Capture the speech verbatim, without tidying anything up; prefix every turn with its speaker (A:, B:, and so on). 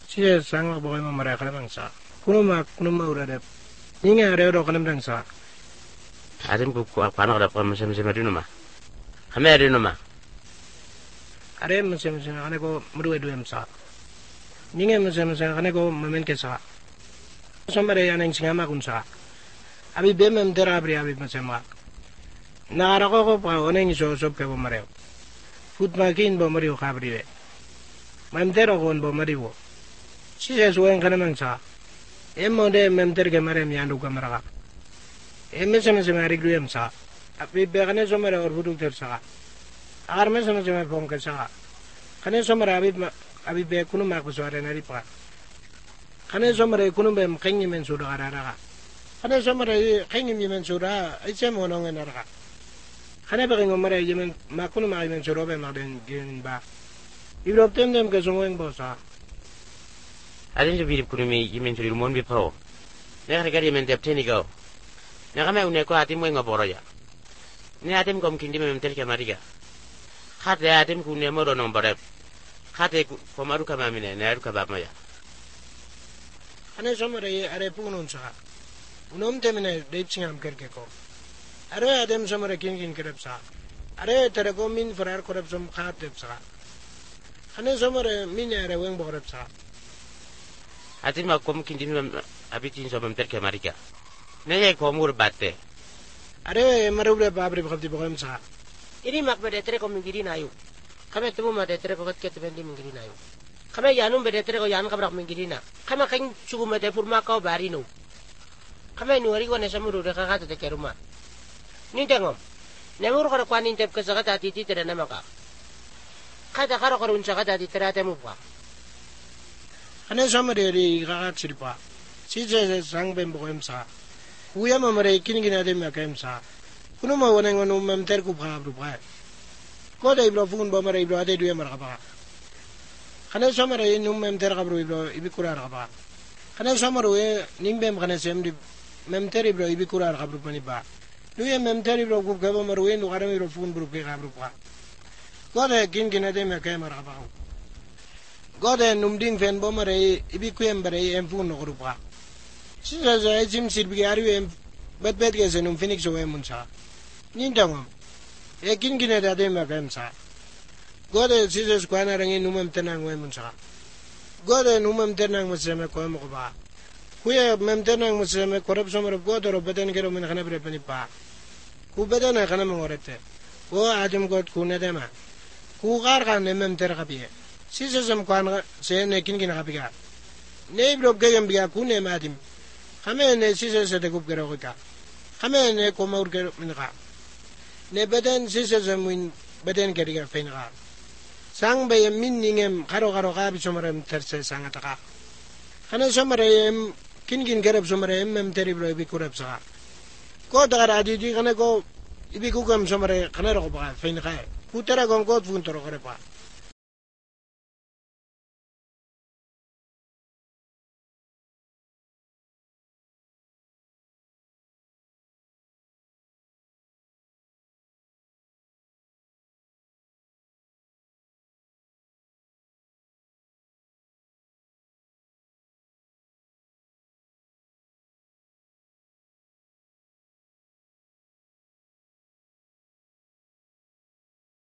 A: Siya sang boy mo mara kana mangsa. Kuno ma kuno ma ura de. Ninga re ro kana mangsa.
B: Atem ku ku kana da pa mesem mesem ri no ma. Kame ri no ma.
A: Are mesem mesem kana ko mru edu emsa. Ninga mesem mesem kana ko mamen ke sa. Somare yaneng singama kunsa. Abi bemem tera abri abi mesem ma. Na ra ko ko pa oneng so so ke bo mare. Fut makin bo mari ko kabri we. Mem tero ko bo mari wo. Siya suwen kana mangsa. Emmo de mem ter ke mare mi andu kamera. Emme sama sama ri gruyam sa. Abi be kana so mare or budu ter sa. Agar me sama sama pom ke sa. Kana so mare abi abi be kunu ma ko so are nari pa. Kana so mare kunu be mkenyi men suda arara. Kana so mare kenyi men suda ai sem onong enara. Kana be ngom mare yemen ma kunu ma men suda be ma den gen ba. Ibro tendem ke so ngeng bosa.
B: Aden jo birip kunu mi yimen turi mon bi pao. Ne ga gari men depteni go. Ne ga me une ko atim mo ngoboro ya. Ne atim kom kindi mem tel ke mariga. Khate atim ku ne moro non bare. Khate ko maru ka mamine ne aru ka ba maya.
A: Ane somare are punun sa. Unom temene deipsingam kerke ko. Are adem somare kin kin kerep sa. Are tere ko min farar korep som khat dep sa. Ane somare min are weng borep sa.
B: Atim ma kom kindi mem abitin so mem tel ke mariga. Ne ye ko mur batte.
A: Are marule babri bkhati bokem sa.
C: Ini mak bede tere ko mingiri na yu. Kame tumu ma de tere ko ket ket bendi mingiri na yu. Kame yanum bede tere ko yan kabrak mingiri na. Kame kain sugu ma de furma kau bari no. Kame nuari ko ne samuru de kakata de keruma. Ni tengom. Ne mur ko ko nin tep ke sakata titi tere na maka. Kata karo ko unsa kata di tere temu pa.
A: Ane somare ri kakat sirpa. Si je sang bem bokem sa. Uya ma mare kin kin ade ma kem sa. Kuno ma woneng wonu mem ter ku bha bru bha. Ko dai bro fun bo mare bro ade duya mar ka ba. Ane somare num mem ter ka bro bro ibi kurar ka ba. Ane somare we ning bem kana sem di mem ter bro ibi kurar ka bro pani ba. Duya mem ter bro ku ka bo mare we nu gara bro fun bro ke ka bro ba. Ko dai kin kin ade ma kem mar ka ba. Gode numding fen bo mare ibi kuem bare em fun no grupa. Sisa za jim sirbi ari em bet bet ke senum phoenix o em munsa. Nindang. E kin kin ada de ma kem sa. Gode sisa skwana rangi numem tenang o em munsa. Gode numem tenang museme ko em ko ba. Kuya mem tenang museme korap somar gode ro beten kero men khana bre pani pa. Ku beten khana mangorete. O ajam god kune de ma. Ku gar kan mem ter kapiye. Sisa sam kwan se ne kin kin kapiga. Ne bro gem biya kune madim. Kame ne sisa se de kup gero ka. Kame ne ko maur gero min ka. Ne beden sisa sam win beden geriga fen ka. Sang be min ningem karo karo ka bi somarem terse sangata ka. Kana somarem kin kin gerep somarem mem teri bro bi kurep sa. Ko dagar adi di kana ko ibi ku gam somare kana ro ba fen ka. Putera gon ko fun toro kare pa.